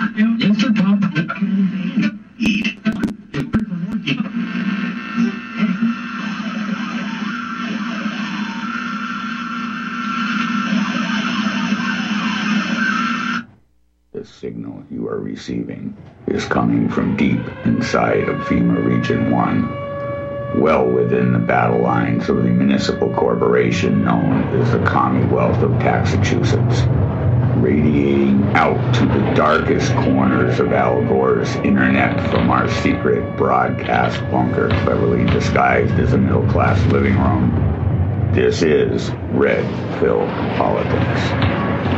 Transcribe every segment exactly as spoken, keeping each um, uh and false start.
The signal you are receiving is coming from deep inside of FEMA Region one, well within the battle lines of the municipal corporation known as the Commonwealth of Massachusetts, radiating out to the darkest corners of Al Gore's internet from our secret broadcast bunker cleverly disguised as a middle-class living room. This is Red Pill Politics.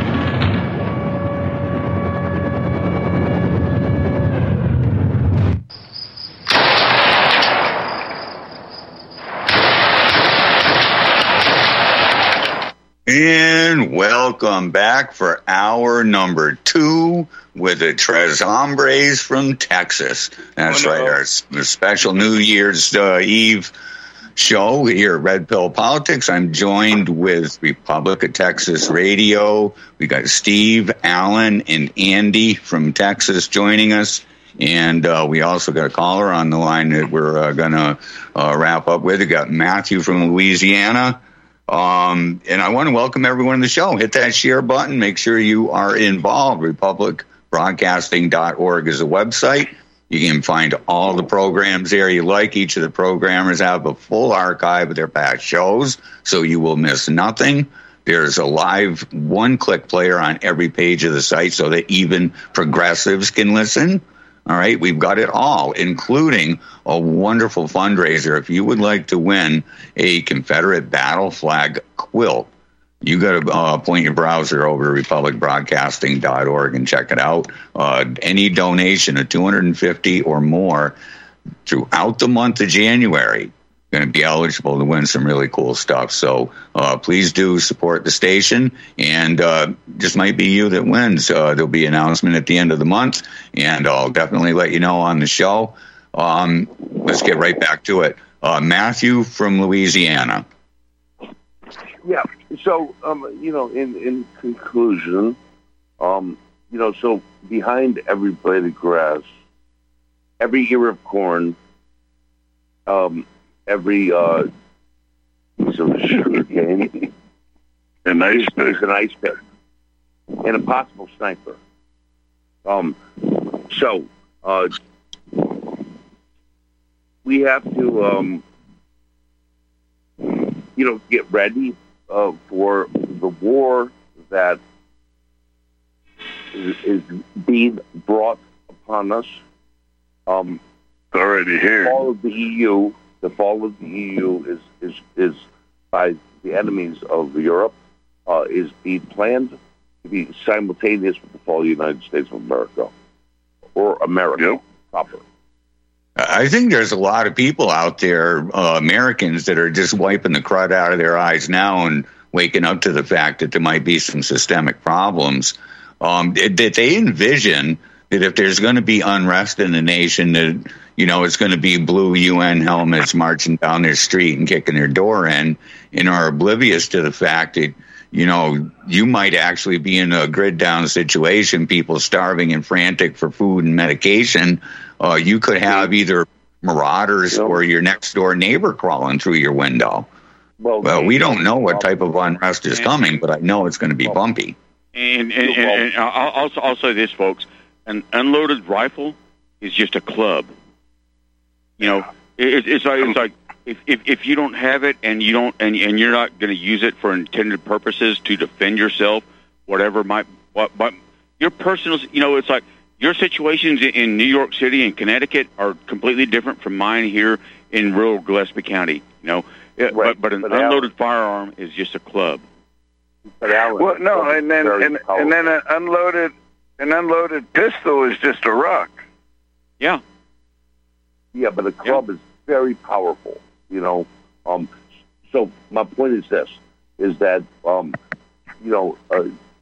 And welcome back for hour number two with the Tres Hombres from Texas. That's oh, no. right, our special New Year's uh, Eve show here at Red Pill Politics. I'm joined with Republic of Texas Radio. We got Steve, Alan, and Andy from Texas joining us. And uh, we also got a caller on the line that we're uh, going to uh, wrap up with. We got Matthew from Louisiana. Um, and I want to welcome everyone to the show. Hit that share button. Make sure you are involved. republic broadcasting dot org is a website. You can find all the programs there you like. Each of the programmers have a full archive of their past shows, so you will miss nothing. There's a live one-click player on every page of the site so that even progressives can listen. All right, we've got it all, including a wonderful fundraiser. If you would like to win a Confederate battle flag quilt, you got to uh, point your browser over to republic broadcasting dot org and check it out. Uh, any donation of two hundred fifty dollars or more throughout the month of January going to be eligible to win some really cool stuff. So uh, please do support the station, and uh, this might be you that wins. Uh, there'll be an announcement at the end of the month, and I'll definitely let you know on the show. Um, let's get right back to it. Uh, Matthew from Louisiana. Yeah, so, um, you know, in, in conclusion, um, you know, so behind every blade of grass, every ear of corn, um, every uh, piece of sugar cane, an ice pick, is an ice pick, and a possible sniper. Um, so uh, we have to, um, you know, get ready uh, for the war that is, is being brought upon us. Um, it's already here. All of the E U. The fall of the E U is is is by the enemies of Europe uh, is being planned to be simultaneous with the fall of the United States of America, or America yep. proper. I think there's a lot of people out there, uh, Americans, that are just wiping the crud out of their eyes now and waking up to the fact that there might be some systemic problems. Um, that they envision that if there's going to be unrest in the nation, that, you know, it's going to be blue U N helmets marching down their street and kicking their door in, and are oblivious to the fact that, you know, you might actually be in a grid down situation, people starving and frantic for food and medication. Uh, you could have either marauders or your next door neighbor crawling through your window. Well, well we don't know what type of unrest is coming, but I know it's going to be bumpy. And, and, and, and I'll, I'll say this, folks. An unloaded rifle is just a club. You know, it, it's like it's like if, if if you don't have it and you don't and and you're not going to use it for intended purposes to defend yourself, whatever might what but your personal, you know, it's like your situations in New York City and Connecticut are completely different from mine here in rural Gillespie County. You know, right. but but an but unloaded Alan, firearm is just a club. But Alan, well, no, and then and, and then an unloaded. An unloaded pistol is just a rock. Yeah. Yeah, but a club yeah. is very powerful, you know. Um, so my point is this, is that, um, you know, uh,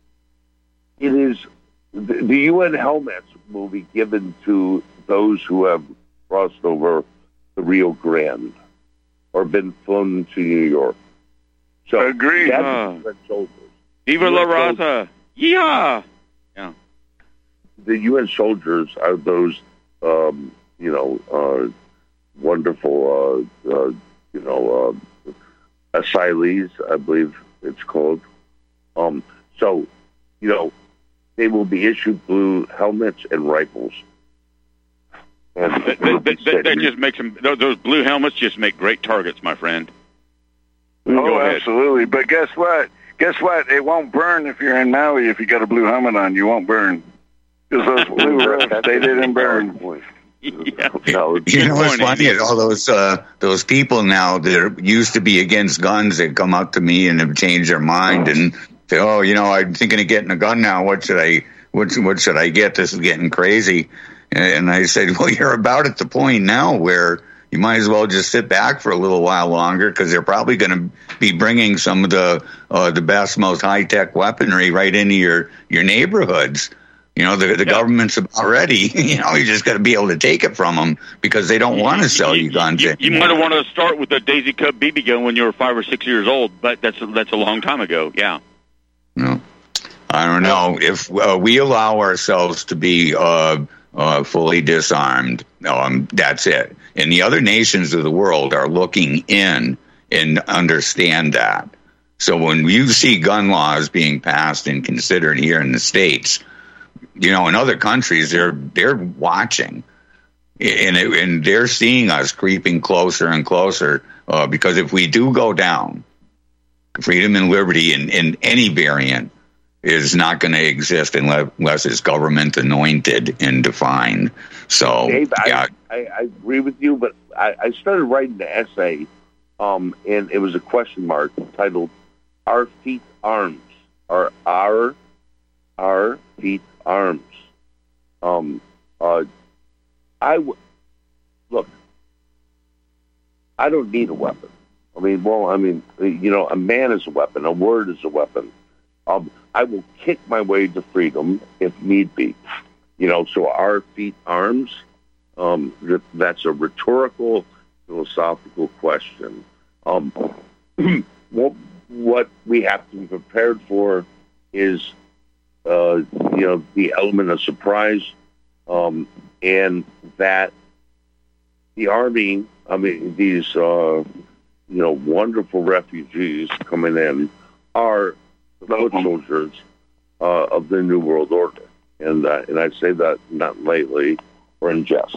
it is, the, the U N helmets will be given to those who have crossed over the Rio Grande or been flown to New York. So Agreed. That's uh, Red soldiers. Viva La Raza! Yeah! Yeah. the U N soldiers are those, um, you know, uh, wonderful, uh, uh, you know, uh, asylees, I believe it's called. Um, so, you know, they will be issued blue helmets and rifles. And that, that, that, that just makes them, those blue helmets just make great targets, my friend. Oh, absolutely. But guess what? Guess what? It won't burn if you're in Maui. If you got a blue helmet on, you won't burn. Because those blue roofs, they didn't burn. Yeah. No, you know what's funny is all those uh, those people now that used to be against guns that come up to me and have changed their mind and say, "Oh, you know, I'm thinking of getting a gun now. What should I? What what should I get? This is getting crazy." And I said, "Well, you're about at the point now where you might as well just sit back for a little while longer because they're probably going to be bringing some of the uh, the best, most high tech weaponry right into your your neighborhoods." You know, the, the yeah. government's about ready. You know, you just got to be able to take it from them because they don't want to sell you guns. You, you, you might have wanted to start with a Daisy Cup B B gun when you were five or six years old, but that's a, that's a long time ago. Yeah. No, I don't know if uh, we allow ourselves to be uh, uh, fully disarmed. Um, that's it. And the other nations of the world are looking in and understand that. So when you see gun laws being passed and considered here in the States, you know, in other countries, they're they're watching, and it, and they're seeing us creeping closer and closer. Uh, because if we do go down, freedom and liberty in, in any variant is not going to exist unless, unless it's government anointed and defined. So, Dave, yeah, I, I, I agree with you, but I, I started writing the essay, um, and it was a question mark titled "Our Feet Arms." Are our our feet arms. Um, uh, I w- look. I don't need a weapon. I mean, well, I mean, you know, a man is a weapon. A word is a weapon. Um, I will kick my way to freedom if need be. You know, so our feet arms. Um, that's a rhetorical, philosophical question. Um, what what we have to be prepared for is. Uh, you know, the element of surprise, um, and that the Army, I mean, these, uh, you know, wonderful refugees coming in are the foot soldiers uh, of the New World Order. And, uh, and I say that not lightly or in jest.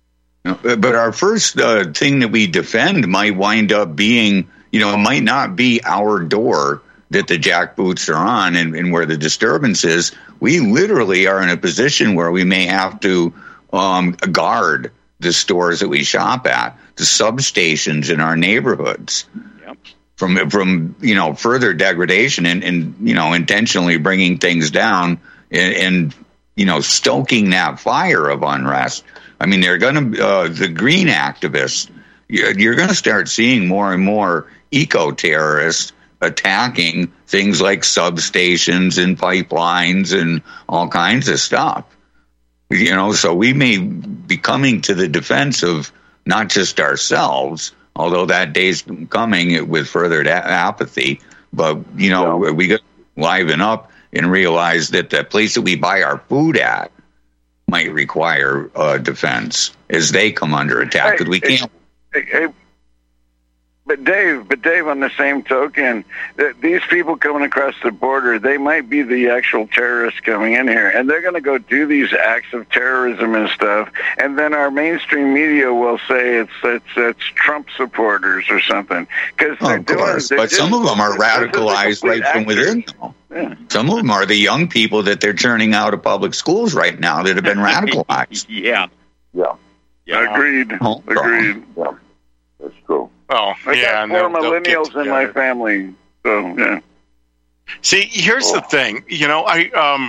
But our first uh, thing that we defend might wind up being, you know, it might not be our door that the jackboots are on and, and where the disturbance is. We literally are in a position where we may have to um, guard the stores that we shop at, the substations in our neighborhoods, yep. from from you know further degradation and, and you know intentionally bringing things down and, and you know stoking that fire of unrest. I mean, they're going to uh, the green activists. You're, you're going to start seeing more and more eco-terrorists attacking things like substations and pipelines and all kinds of stuff. You know, so we may be coming to the defense of not just ourselves, although that day's coming with further apathy, but, you know, yeah. we got to liven up and realize that the place that we buy our food at might require uh, defense as they come under attack. Because we can't... Hey, hey. But Dave, but Dave, on the same token, th- these people coming across the border, they might be the actual terrorists coming in here, and they're going to go do these acts of terrorism and stuff, and then our mainstream media will say it's it's, it's Trump supporters or something. Cause oh, of course, doing, but just, some of them are radicalized right actors. From within. Yeah. Some of them are the young people that they're churning out of public schools right now that have been radicalized. yeah. Yeah. Yeah. Agreed. Oh, Agreed. Yeah. That's true. Oh, I yeah. got four millennials in my family, so yeah. See, here's oh. the thing. You know, I um,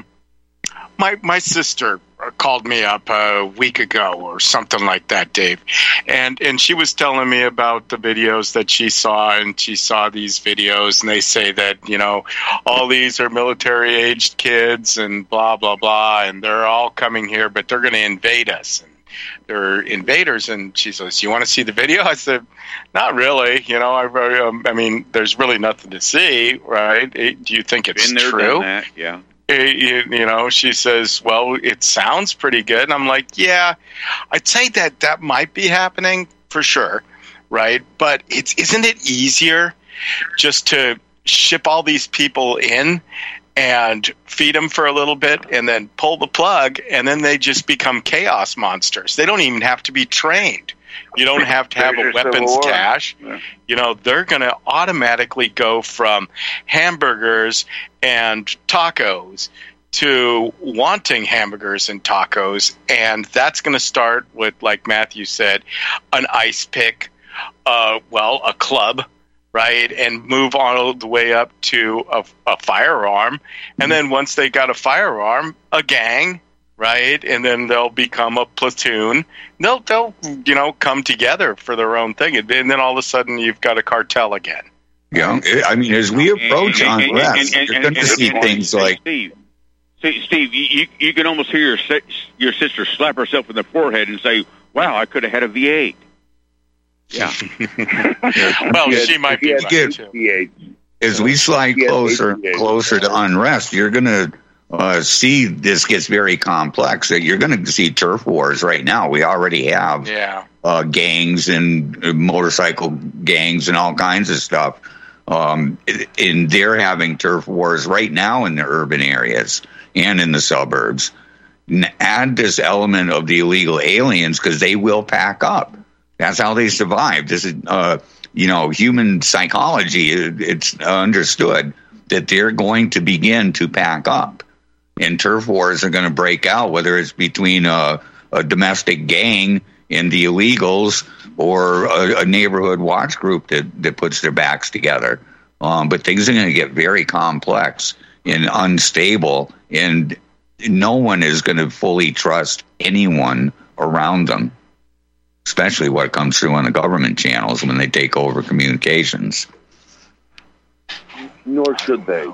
my my sister called me up a week ago or something like that, Dave, and and she was telling me about the videos that she saw, and she saw these videos, and they say that you know all these are military-aged kids and blah blah blah, and they're all coming here, but they're going to invade us. And they're invaders, and she says, "You want to see the video?" I said, "Not really. You know, I, um, I mean, there's really nothing to see, right? Do you think it's Been there, true?" done that. Yeah, You, you know, she says, well, it sounds pretty good. And I'm like, yeah, I'd say that that might be happening for sure, right? But it's, isn't it easier just to ship all these people in and feed them for a little bit and then pull the plug, and then they just become chaos monsters? They don't even have to be trained. You don't have to have a weapons cache. You know, they're going to automatically go from hamburgers and tacos to wanting hamburgers and tacos. And that's going to start with, like Matthew said, an ice pick, uh, well, a club, right? And move on the way up to a, a firearm. And then once they got a firearm, a gang, right? And then they'll become a platoon. They'll, they'll, you know, come together for their own thing. And then all of a sudden you've got a cartel again. Yeah, I mean, as we approach and, on and, rest, and, and, you're going to see and, things and, like... Steve, Steve, Steve you, you can almost hear your, si- your sister slap herself in the forehead and say, wow, I could have had a V eight. Yeah. Well, had, she might be right, too. As we slide closer and closer to unrest, you're going to uh, see this gets very complex. You're going to see turf wars right now. We already have yeah. uh, gangs and uh, motorcycle gangs and all kinds of stuff. Um, and they're having turf wars right now in the urban areas and in the suburbs. And add this element of the illegal aliens, because they will pack up. That's how they survive. This is, uh, you know, human psychology. It's understood that they're going to begin to pack up, and turf wars are going to break out, whether it's between a, a domestic gang and the illegals or a, a neighborhood watch group that, that puts their backs together. Um, but things are going to get very complex and unstable, and no one is going to fully trust anyone around them, especially what comes through on the government channels when they take over communications. Nor should they.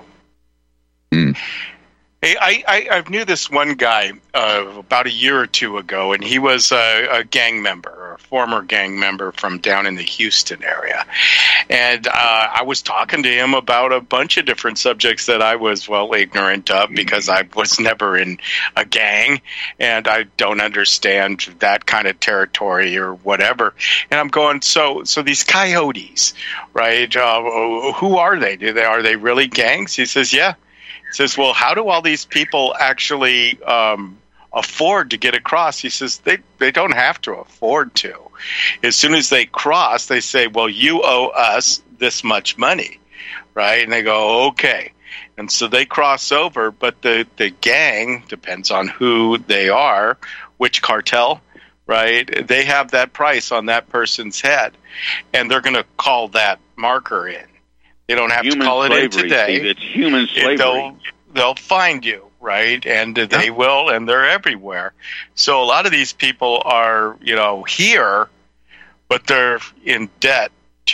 Mm. Hey, I, I, I knew this one guy uh, about a year or two ago, and he was a, a gang member, or a former gang member from down in the Houston area. And uh, I was talking to him about a bunch of different subjects that I was, well, ignorant of, because I was never in a gang, and I don't understand that kind of territory or whatever. And I'm going, so so these coyotes, right, uh, who are they? Do they are they really gangs? He says, yeah. Says, well, how do all these people actually um, afford to get across? He says, they, they don't have to afford to. As soon as they cross, they say, well, you owe us this much money, right? And they go, okay. And so they cross over, but the, the gang, depends on who they are, which cartel, right? They have that price on that person's head, and they're going to call that marker in. They don't have human to call slavery, it in today. Steve, it's human slavery. They'll, they'll find you, right? And they yeah. will, and they're everywhere. So a lot of these people are, you know, here, but they're in debt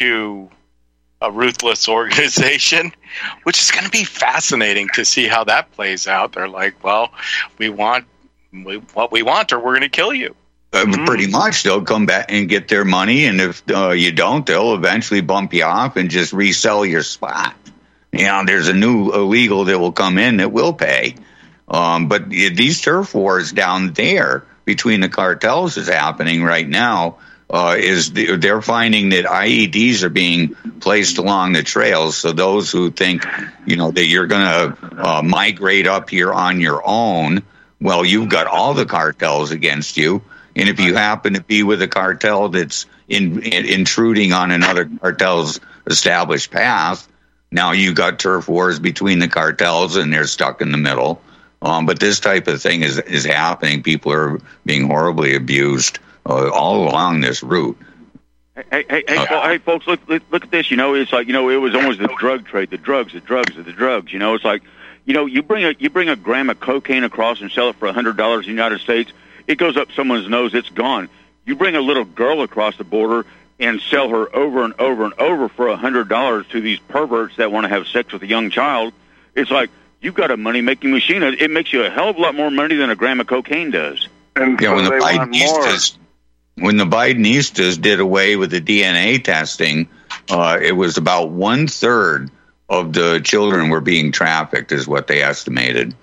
to a ruthless organization, which is going to be fascinating to see how that plays out. They're like, well, we want we, what we want, or we're going to kill you. Uh, mm. Pretty much, they'll come back and get their money, and if uh, you don't, they'll eventually bump you off and just resell your spot. You know, there's a new illegal that will come in that will pay. Um, but these turf wars down there between the cartels is happening right now. Uh, is the, they're finding that I E Ds are being placed along the trails. So those who think, you know, that you're going to uh, migrate up here on your own, well, you've got all the cartels against you. And if you happen to be with a cartel that's in, in, intruding on another cartel's established path, now you've got turf wars between the cartels, and they're stuck in the middle. Um, but this type of thing is is happening. People are being horribly abused uh, all along this route. Hey, hey, hey, uh, hey, folks! Look, look, look at this. You know, it's like, you know, it was almost the drug trade, the drugs, the drugs, the drugs. You know, it's like, you know, you bring a you bring a gram of cocaine across and sell it for a hundred dollars in the United States. It goes up someone's nose, it's gone. You bring a little girl across the border and sell her over and over and over for one hundred dollars to these perverts that want to have sex with a young child. It's like, you've got a money-making machine. It makes you a hell of a lot more money than a gram of cocaine does. And yeah, so when the they want more. Bidenistas, when the Bidenistas did away with the D N A testing, uh, it was about one-third of the children were being trafficked, is what they estimated.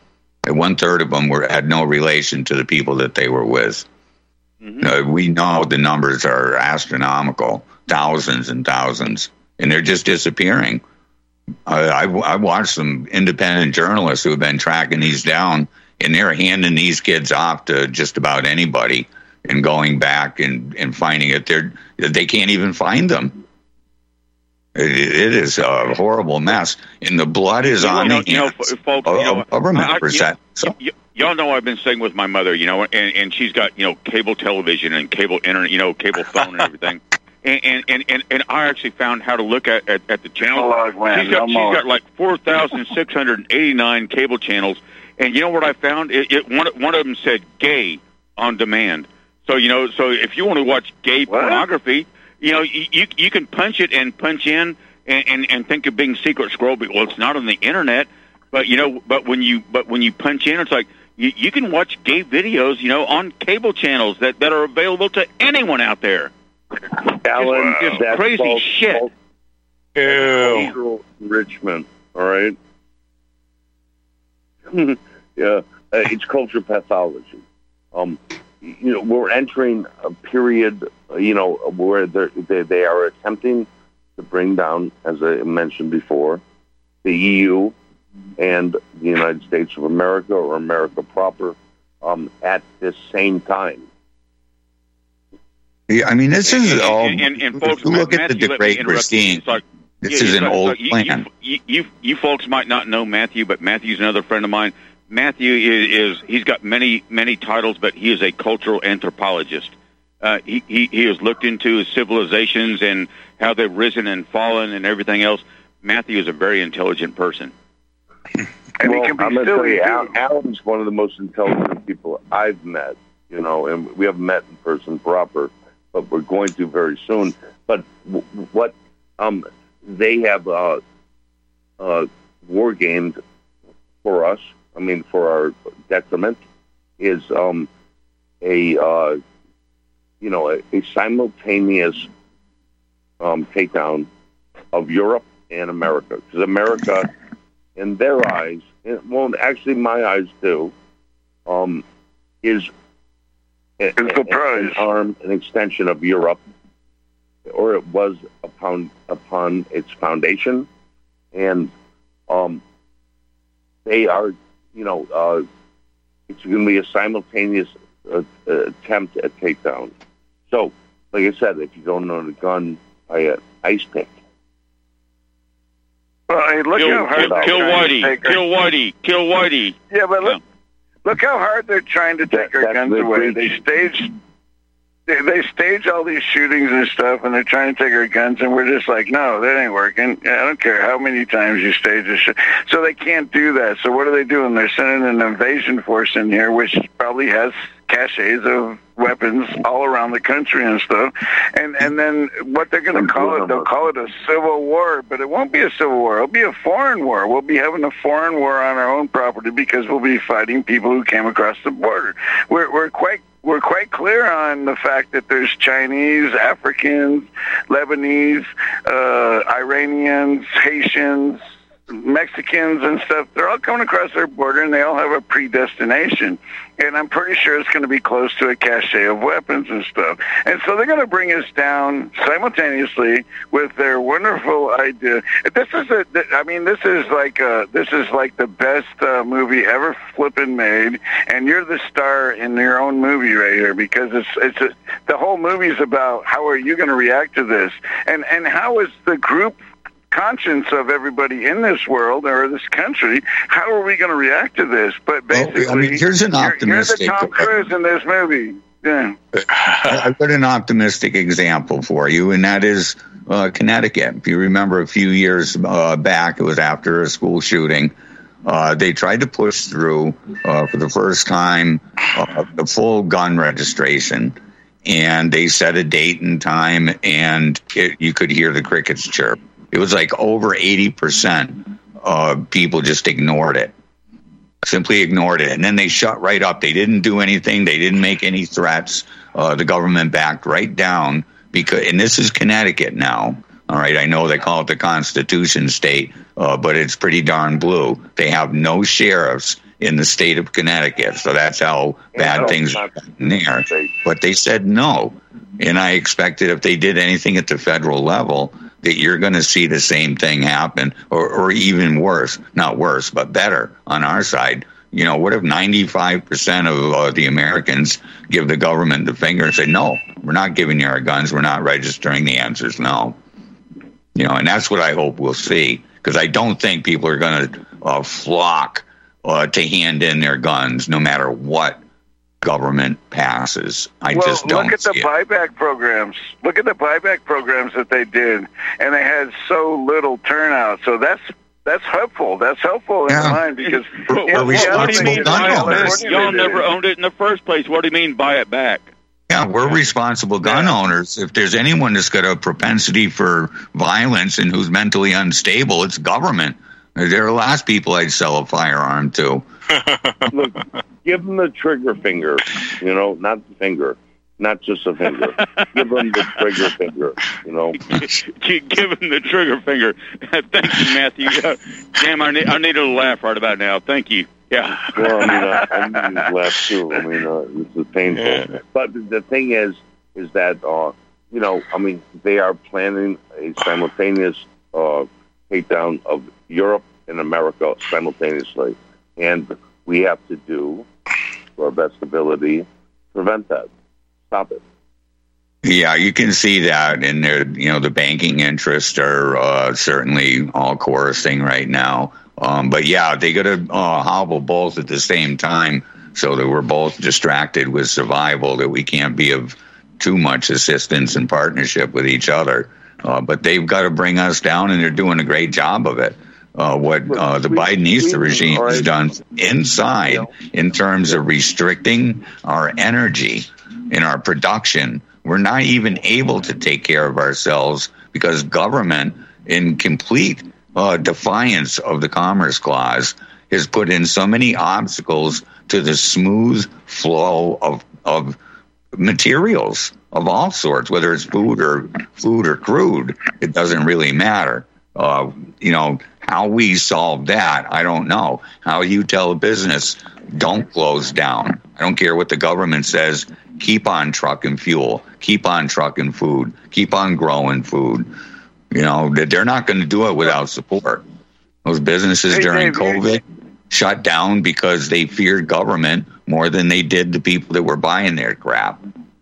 And one third of them were had no relation to the people that they were with. Mm-hmm. Uh, we know the numbers are astronomical, thousands and thousands, and they're just disappearing. Uh, I, I watched some independent journalists who have been tracking these down, and they're handing these kids off to just about anybody and going back and, and finding it. They're, they can't even find them. It, it is a horrible mess, and the blood is you on know, the you know, hands folks, of, you know, of remembers I, I, that. So. y- y'all know I've been staying with my mother, you know, and, and she's got, you know, cable television and cable internet, you know, cable phone and everything. And, and, and, and I actually found how to look at, at, at the channel. She's got, she's got like four thousand six hundred eighty-nine cable channels. And you know what I found? It, it, one, one of them said gay on demand. So, you know, so if you want to watch gay what? pornography, you know, you, you, you can punch it and punch in and, and, and think of being secret scroll. But, well, it's not on the internet. But, you know, but when you, but when you punch in, it's like you, you can watch gay videos, you know, on cable channels that, that are available to anyone out there. Alan, just, just that's crazy called, shit. Called, cultural enrichment, all right? yeah, uh, it's culture pathology. Um, you know, we're entering a period, uh, you know, where they, they are attempting to bring down, as I mentioned before, the E U and the United States of America, or America proper, um, at this same time. Yeah, I mean, this is and, all. And, and, and folks, look Matthew, at the debate we're seeing. Like, this yeah, is an like, old like, you, plan. You, you, you folks might not know Matthew, but Matthew's another friend of mine. Matthew is, is he's got many many titles, but he is a cultural anthropologist. Uh, he, he he has looked into civilizations and how they've risen and fallen and everything else. Matthew is a very intelligent person. And well, I'm going to tell you, Al, Alan's one of the most intelligent people I've met. You know, and we haven't met in person proper, but we're going to very soon. But w- what um, they have uh, uh, war gamed for us, I mean, for our detriment, is um, a uh, you know a, a simultaneous um, takedown of Europe and America, because America, in their eyes, well, actually my eyes too, um, is a, a, an arm, an extension of Europe, or it was upon upon its foundation, and um, they are, you know, uh, it's going to be a simultaneous uh, uh, attempt at takedown. So, like I said, if you don't own a gun, I uh, ice pick. Well, hey, look kill, how hard kill, kill Whitey, kill Whitey, kill Whitey. Yeah, but look, look how hard they're trying to take that, our guns away. They stage, they, they stage all these shootings and stuff, and they're trying to take our guns, and we're just like, no, that ain't working. I don't care how many times you stage a shit. So they can't do that. So what are they doing? They're sending an invasion force in here, which probably has caches of weapons all around the country and stuff. And and then what they're going to call it, they'll call it a civil war, but it won't be a civil war. It'll be a foreign war. We'll be having a foreign war on our own property because we'll be fighting people who came across the border. We're we're quite We're quite clear on the fact that there's Chinese, Africans, Lebanese, uh, Iranians, Haitians, Mexicans and stuff. They're all coming across their border, and they all have a predestination. And I'm pretty sure it's going to be close to a cache of weapons and stuff. And so they're going to bring us down simultaneously with their wonderful idea. This is a, I mean, this is like a, this is like the best uh, movie ever flipping made, and you're the star in your own movie right here, because it's it's a, the whole movie is about how are you going to react to this, and and how is the group conscience of everybody in this world or this country, how are we going to react to this? But basically, well, I mean, here's an optimistic. You're, you're the Tom Cruise in this movie. Yeah. I've got an optimistic example for you, and that is uh, Connecticut. If you remember a few years uh, back, it was after a school shooting. Uh, they tried to push through uh, for the first time uh, the full gun registration, and they set a date and time, and it, you could hear the crickets chirp. It was like over eighty percent of people just ignored it, simply ignored it. And then they shut right up. They didn't do anything. They didn't make any threats. Uh, the government backed right down, because, and this is Connecticut now. All right, I know they call it the Constitution state, uh, but it's pretty darn blue. They have no sheriffs, in the state of Connecticut. So that's how bad no, things are there. But they said no. And I expected if they did anything at the federal level, that you're going to see the same thing happen, or, or even worse, not worse, but better on our side. You know, what if ninety-five percent of uh, the Americans give the government the finger and say, no, we're not giving you our guns, we're not registering? The answer is no. You know, and that's what I hope we'll see, because I don't think people are going to uh, flock uh, to hand in their guns no matter what government passes. I well, just don't look at the see buyback it. programs. Look at the buyback programs that they did, and they had so little turnout. So that's that's helpful. That's helpful in Yeah. mind because We're you know, responsible what do you mean gun buy it? owners. Y'all never owned it in the first place. What do you mean buy it back? Yeah, we're responsible gun Yeah. owners. If there's anyone that's got a propensity for violence and who's mentally unstable, it's government. They're the last people I'd sell a firearm to. Look, give them the trigger finger, you know, not the finger, not just a finger. Give them the trigger finger, you know. Give him the trigger finger. Thank you, Matthew. Uh, damn, I need, I need a laugh right about now. Thank you. Yeah. Well, I mean, uh, I need to laugh too. I mean, uh, this is painful. Yeah. But the thing is, is that, uh, you know, I mean, they are planning a simultaneous uh, takedown of Europe and America simultaneously. And we have to do, to our best ability, prevent that. Stop it. Yeah, you can see that in there. You know, the banking interests are uh, certainly all chorusing right now. Um, but yeah, they got to uh, hobble both at the same time, so that we're both distracted with survival, that we can't be of too much assistance and partnership with each other. Uh, but they've got to bring us down, and they're doing a great job of it. Uh, what uh, the Bidenista regime has done inside in terms of restricting our energy and our production. We're not even able to take care of ourselves because government, in complete uh, defiance of the Commerce Clause, has put in so many obstacles to the smooth flow of of materials of all sorts, whether it's food or food or crude. It doesn't really matter. Uh, you know, how we solve that, I don't know. How you tell a business, don't close down. I don't care what the government says. Keep on trucking fuel. Keep on trucking food. Keep on growing food. You know, they're not going to do it without support. Those businesses Hey, during Dave, COVID shut down because they feared government more than they did the people that were buying their crap.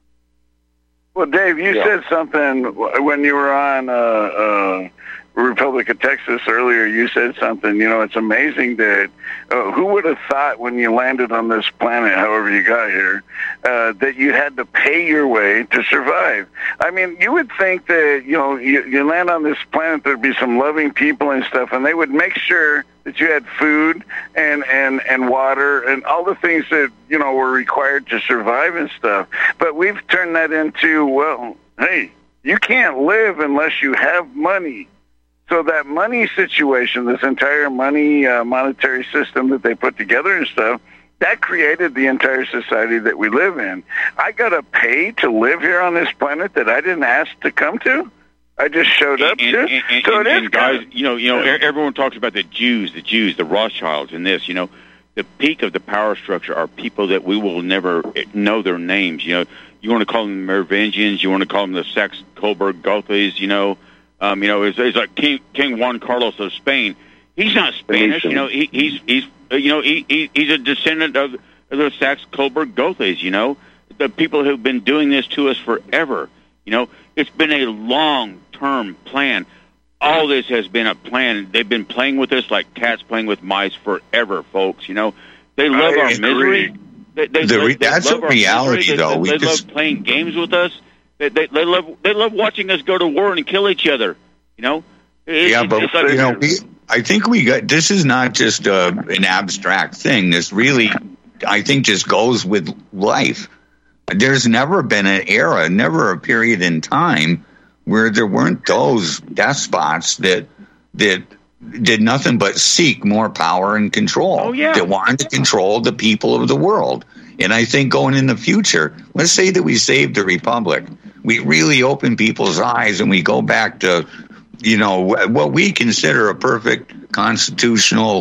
Well, Dave, you Yeah. said something when you were on uh, uh, Republic of Texas earlier. You said something. You know, it's amazing that uh, who would have thought when you landed on this planet, however you got here, uh, that you had to pay your way to survive. I mean, you would think that, you know, you, you land on this planet, there'd be some loving people and stuff, and they would make sure that you had food and, and, and water and all the things that, you know, were required to survive and stuff. But we've turned that into, well, hey, you can't live unless you have money. So that money situation, this entire money uh, monetary system that they put together and stuff, that created the entire society that we live in. I got to pay to live here on this planet that I didn't ask to come to. I just showed up and, to. and, and, so and, it is and guys, kind of, you know, you know, everyone talks about the Jews, the Jews, the Rothschilds, and this. You know, the peak of the power structure are people that we will never know their names. You know, you want to call them the Merovingians, you want to call them the Saxe-Coburg-Gothes. You know, um, you know, it's, it's like King King Juan Carlos of Spain. He's not Spanish. You know, he, he's he's uh, you know he, he he's a descendant of, of the Saxe-Coburg-Gothes. You know, the people who've been doing this to us forever. You know, it's been a long-term plan. All this has been a plan. They've been playing with us like cats playing with mice forever, folks. You know, they love I our agree. misery. They, they, The re- they that's love a our reality, misery. though. They, We they just- love playing games with us. They, they, they love they love watching us go to war and kill each other. You know. It, Yeah, it, but it's like, you know, we, I think we got this is not just uh, an abstract thing. This really, I think, just goes with life. There's never been an era, never a period in time where there weren't those despots that that did nothing but seek more power and control. Oh, yeah. That wanted to control the people of the world. And I think going in the future, let's say that we saved the republic, we really open people's eyes and we go back to, you know, what we consider a perfect constitutional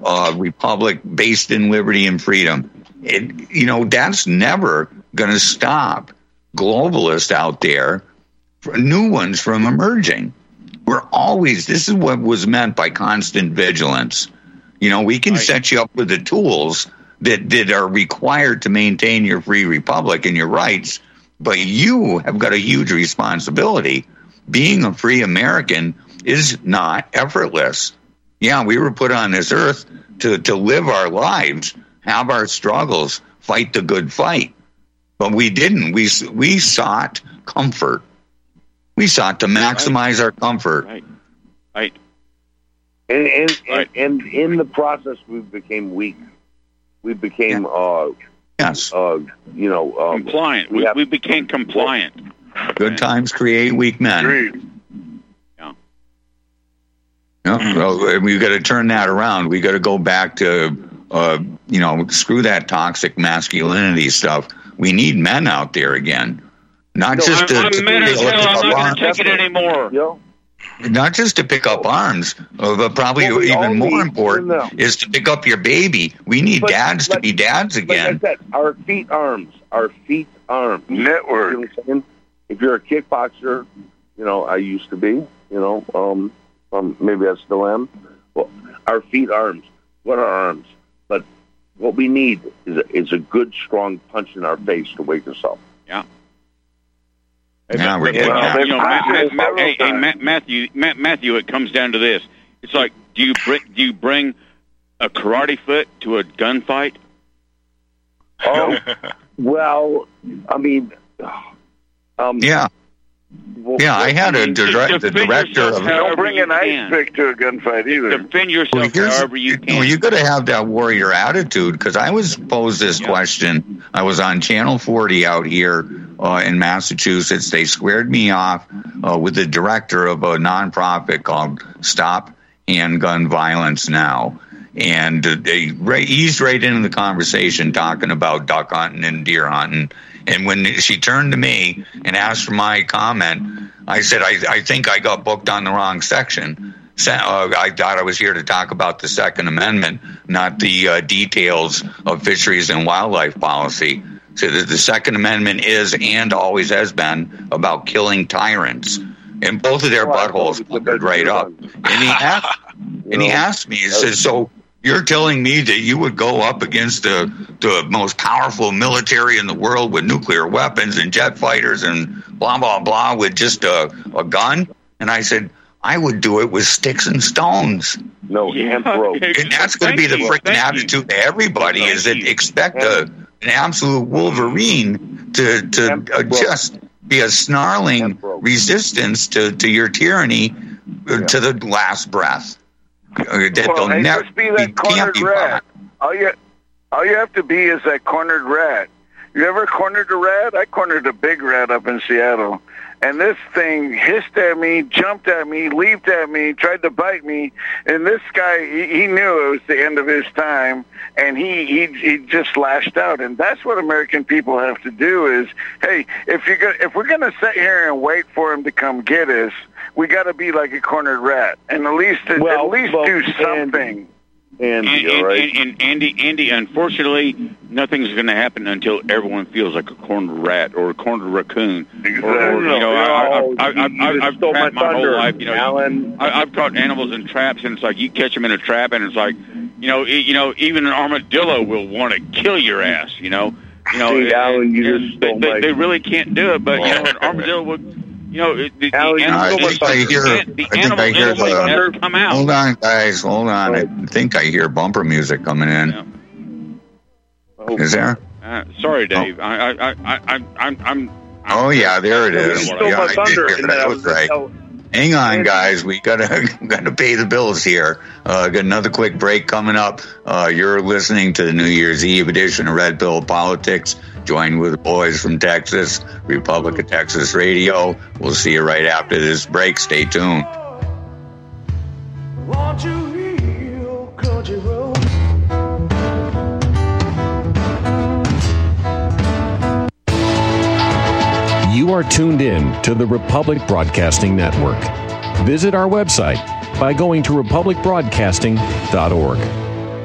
uh, republic based in liberty and freedom. It, you know, that's never going to stop globalists out there, new ones from emerging. We're always, this is what was meant by constant vigilance. You know, we can right. set you up with the tools that, that are required to maintain your free republic and your rights, but you have got a huge responsibility. Being a free American is not effortless. Yeah, we were put on this earth to, to live our lives, have our struggles, fight the good fight. But we didn't. We, we sought comfort. We sought to maximize right. our comfort. Right. Right. And, and, right. and, and in the process, we became weak. We became, yeah. uh, yes. uh, you know, um, compliant. We, we, have, we became compliant. Good times create weak men. Agreed. Yeah. Yeah. So we got to turn that around. We got to go back to, uh, you know, screw that toxic masculinity stuff. We need men out there again. Not no, just I'm, to, I'm to men as hell. I'm not going to take it Definitely. anymore. Yeah. Not just to pick up arms, uh, but probably well, we even more need, important no. is to pick up your baby. We need but, dads but, to be dads again. Like I said, our feet arms, our feet arms. Network. You know what I'm saying? If you're a kickboxer, you know, I used to be, you know, um, um, maybe I still am. Well, our feet arms. What are arms? But what we need is a, is a good, strong punch in our face to wake us up. Yeah. Yeah, we're getting well, that. you know, Ma- Ma- Ma- hey, hey, Ma- Matthew, Ma- Matthew, it comes down to this. It's like, do you bring, do you bring a karate foot to a gunfight? Oh, well, I mean, um, yeah. Well, yeah, I had a direct, the director of... Don't bring an ice pick to a gunfight either. Defend yourself well, however you can. Well, you got to have that warrior attitude, because I was posed this yeah. question. I was on Channel forty out here uh, in Massachusetts. They squared me off uh, with the director of a nonprofit called Stop Handgun Violence Now. And uh, they right, eased right into the conversation talking about duck hunting and deer hunting. And when she turned to me and asked for my comment, I said, I, I think I got booked on the wrong section. Uh, I thought I was here to talk about the Second Amendment, not the uh, details of fisheries and wildlife policy. So the, the Second Amendment is and always has been about killing tyrants. And both of their buttholes puckered right up. And he asked, and he asked me, he said, so you're telling me that you would go up against the, the most powerful military in the world with nuclear weapons and jet fighters and blah, blah, blah with just a, a gun? And I said, I would do it with sticks and stones. No, hand rope. And that's going to be the freaking attitude to everybody is that expect a, an absolute Wolverine to, to uh, just be a snarling resistance to, to your tyranny uh, to the last breath. That well, they'll hey, never just be that be, cornered be rat. All you, all you have to be is that cornered rat. You ever cornered a rat? I cornered a big rat up in Seattle. And this thing hissed at me, jumped at me, leaped at me, tried to bite me. And this guy, he, he knew it was the end of his time, and he, he he just lashed out. And that's what American people have to do is, hey, if you're gonna, if we're going to sit here and wait for him to come get us, we got to be like a cornered rat, and at least well, at least well, do something. Andy, and, all right. and, and Andy, Andy, unfortunately, nothing's going to happen until everyone feels like a cornered rat or a cornered raccoon. Exactly. Or, or, you know, no, I, I, I, I, I, I've stole trapped my my whole thunder, life. You know, Alan. I, I've caught animals in traps, and it's like you catch them in a trap, and it's like, you know, it, you know, even an armadillo will want to kill your ass. You know, you know, hey, Alan, you and just stole they, my. they really can't do it, but you know, an armadillo would. You know, the, the Alan, animal, I think I hear, the I think animal I hear instinct the, has come out. hold on, guys, hold on. I think I hear bumper music coming in. Yeah. Is there? Uh, sorry, Dave. Oh. I, I, I, I, I'm, I'm, I'm. Oh, yeah, there it is. You stole Yeah, my I did thunder, hear and that. I was was right. tell- Hang on, guys. We gotta gotta pay the bills here. Uh, got another quick break coming up. Uh, you're listening to the New Year's Eve edition of Red Pill Politics. Join with the boys from Texas, Republic of Texas Radio. We'll see you right after this break. Stay tuned. Won't you heal country road? You are tuned in to the Republic Broadcasting Network. Visit our website by going to republic broadcasting dot org.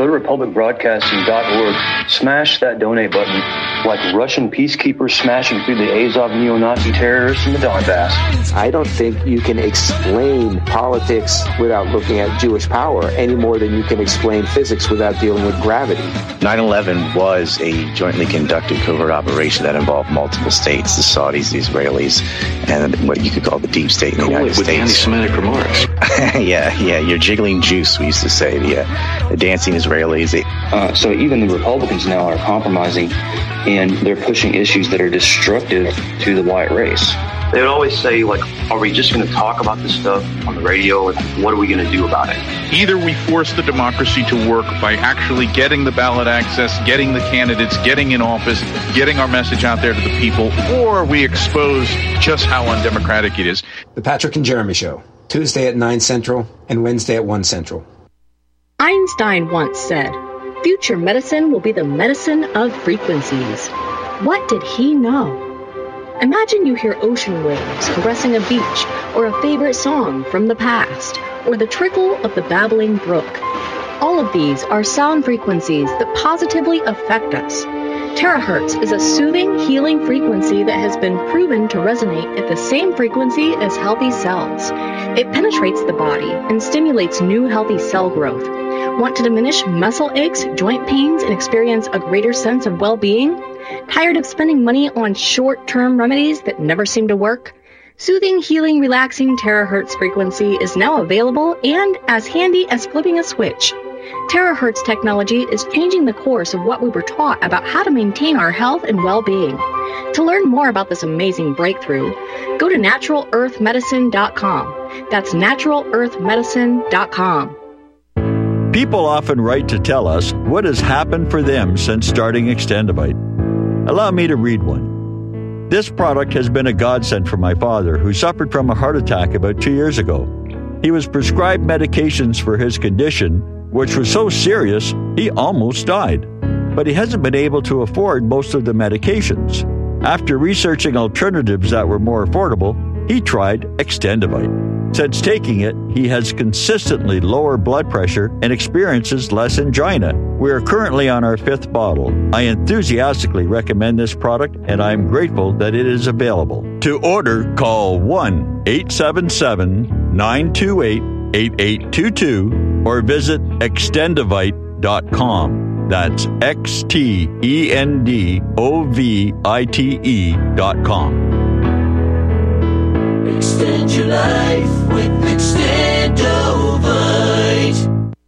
Go to republic broadcasting dot org, smash that donate button like Russian peacekeepers smashing through the Azov neo-Nazi terrorists in the Donbass. I don't think you can explain politics without looking at Jewish power any more than you can explain physics without dealing with gravity. nine eleven was a jointly conducted covert operation that involved multiple states, the Saudis, the Israelis, and what you could call the deep state in the United with States. Anti-Semitic remarks. yeah, yeah, you're jiggling juice, we used to say. The, uh, the dancing Israelis. They, uh, so even the Republicans now are compromising, and they're pushing issues that are destructive to the white race. They would always say, like, are we just going to talk about this stuff on the radio, and what are we going to do about it? Either we force the democracy to work by actually getting the ballot access, getting the candidates, getting in office, getting our message out there to the people, or we expose just how undemocratic it is. The Patrick and Jeremy Show, Tuesday at nine Central and Wednesday at one Central. Einstein once said, "Future medicine will be the medicine of frequencies." What did he know? Imagine you hear ocean waves caressing a beach, or a favorite song from the past, or the trickle of the babbling brook. All of these are sound frequencies that positively affect us. Terahertz is a soothing, healing frequency that has been proven to resonate at the same frequency as healthy cells. It penetrates the body and stimulates new healthy cell growth. Want to diminish muscle aches, joint pains, and experience a greater sense of well-being? Tired of spending money on short-term remedies that never seem to work? Soothing, healing, relaxing terahertz frequency is now available and as handy as flipping a switch. Terahertz technology is changing the course of what we were taught about how to maintain our health and well-being. To learn more about this amazing breakthrough, go to natural earth medicine dot com. That's natural earth medicine dot com. People often write to tell us what has happened for them since starting Extendivite. Allow me to read one. This product has been a godsend for my father, who suffered from a heart attack about two years ago. He was prescribed medications for his condition, which was so serious he almost died. But he hasn't been able to afford most of the medications. After researching alternatives that were more affordable, he tried Extendivite. Since taking it, he has consistently lower blood pressure and experiences less angina. We are currently on our fifth bottle. I enthusiastically recommend this product, and I am grateful that it is available. To order, call one eight seven seven, nine two eight, eight eight two two or visit extendivite dot com. That's X T E N D O V I T E dot com. Extend your life with Extendivite.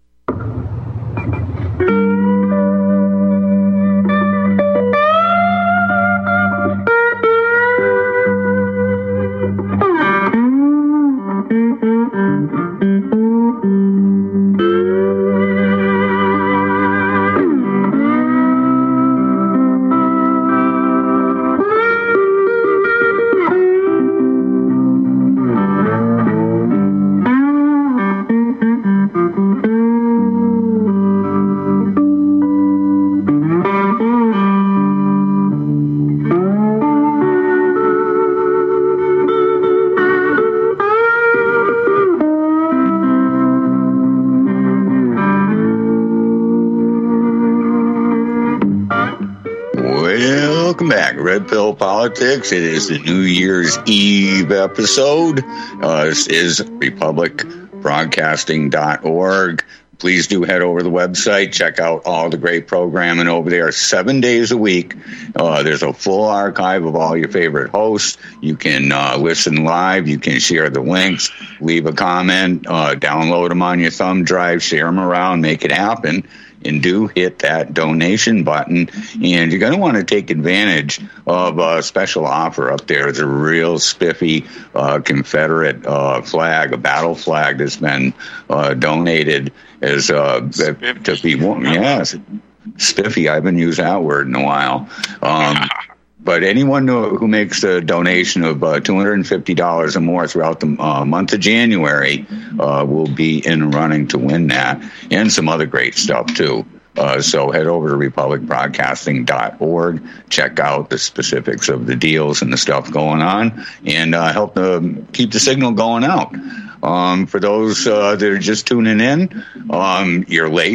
Red Pill Politics. It is the New Year's Eve episode. Uh, this is republic broadcasting dot org. Please do head over to the website. Check out all the great programming over there seven days a week. Uh, there's a full archive of all your favorite hosts. You can uh, listen live. You can share the links, leave a comment, uh, download them on your thumb drive, share them around, make it happen. And do hit that donation button. And you're going to want to take advantage of a special offer up there. It's a real spiffy uh, Confederate uh, flag, a battle flag that's been uh, donated as uh, to be worn. Yes, spiffy. I haven't used that word in a while. Um, But anyone who, who makes a donation of uh, two hundred fifty dollars or more throughout the uh, month of January uh, will be in running to win that, and some other great stuff, too. Uh, so head over to republic broadcasting dot org, check out the specifics of the deals and the stuff going on, and uh, help to keep the signal going out. Um, for those uh, that are just tuning in, um, you're late.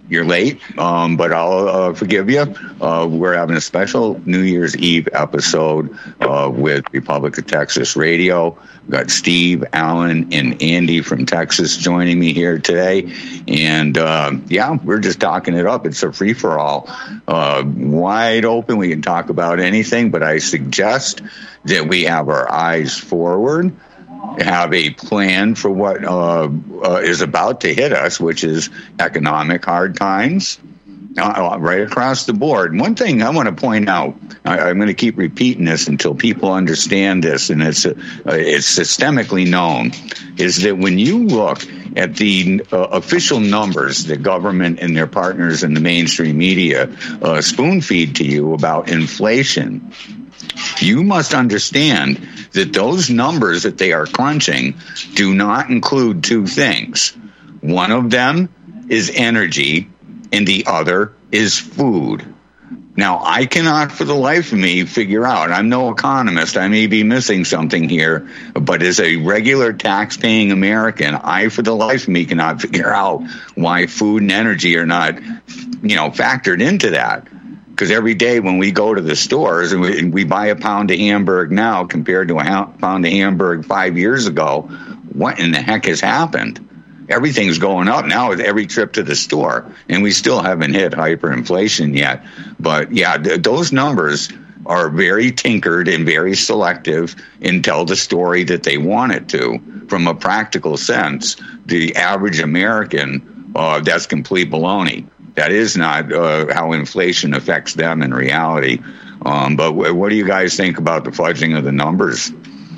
you're late, um, but I'll uh, forgive you. Uh, we're having a special New Year's Eve episode uh, with Republic of Texas Radio. We've got Steve, Alan, and Andy from Texas joining me here today. And, uh, yeah, we're just talking it up. It's a free-for-all. Uh, wide open. We can talk about anything, but I suggest that we have our eyes forward, have a plan for what uh, uh, is about to hit us, which is economic hard times, uh, right across the board. One thing I want to point out, I, I'm going to keep repeating this until people understand this, and it's uh, it's systemically known, is that when you look at the uh, official numbers that government and their partners in the mainstream media uh, spoon feed to you about inflation, you must understand that those numbers that they are crunching do not include two things. One of them is energy, and the other is food. Now, I cannot for the life of me figure out, I'm no economist, I may be missing something here, but as a regular tax-paying American, I for the life of me cannot figure out why food and energy are not, you know, factored into that. Because every day when we go to the stores and we, and we buy a pound of Hamburg now compared to a ha- pound of Hamburg five years ago, what in the heck has happened? Everything's going up now with every trip to the store, and we still haven't hit hyperinflation yet. But, yeah, th- those numbers are very tinkered and very selective and tell the story that they want it to. From a practical sense, the average American, uh, that's complete baloney. That is not uh, how inflation affects them in reality. Um, but w- what do you guys think about the fudging of the numbers?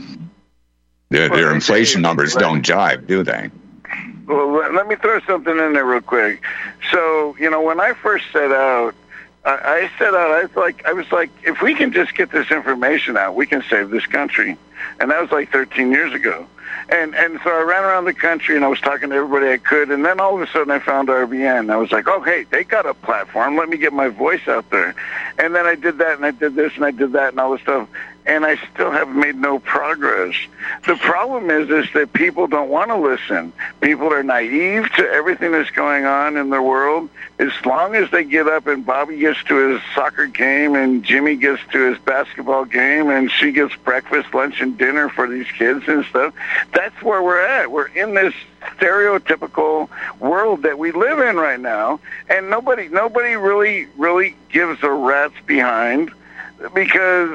Their, well, their inflation numbers don't jive, do they? Well, let, let me throw something in there real quick. So, you know, when I first set out, I, I set out, I was like, I was like, if we can just get this information out, we can save this country. And that was like thirteen years ago. And and so I ran around the country, and I was talking to everybody I could, and then all of a sudden I found R B N. I was like, oh, hey, they got a platform. Let me get my voice out there. And then I did that, and I did this, and I did that, and all this stuff, and I still have made no progress. The problem is, is that people don't want to listen. People are naive to everything that's going on in the world. As long as they get up and Bobby gets to his soccer game and Jimmy gets to his basketball game and she gets breakfast, lunch, and dinner for these kids and stuff, that's where we're at. We're in this stereotypical world that we live in right now, and nobody nobody really, really gives a rat's behind, because